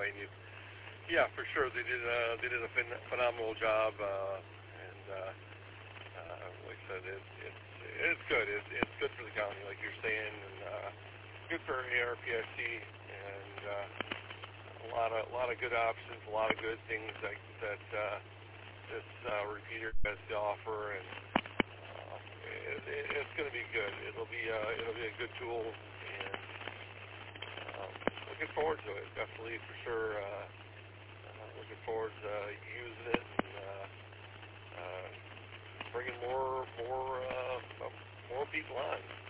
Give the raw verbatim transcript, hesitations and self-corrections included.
anyway. And you, yeah, for sure they did. Uh, they did a phen- phenomenal job, uh, and uh, uh, like I said, it, it's it's good. It's it's good for the county, like you're saying, and uh, good for A R P S C, and uh, a lot of a lot of good options, a lot of good things like that. Uh, this uh, repeater has to offer, and uh, it, it, it's going to be good. It'll be uh, it'll be a good tool, and um, looking forward to it. Definitely for sure. Uh, uh, looking forward to uh, using it and uh, uh, bringing more more uh, more people on.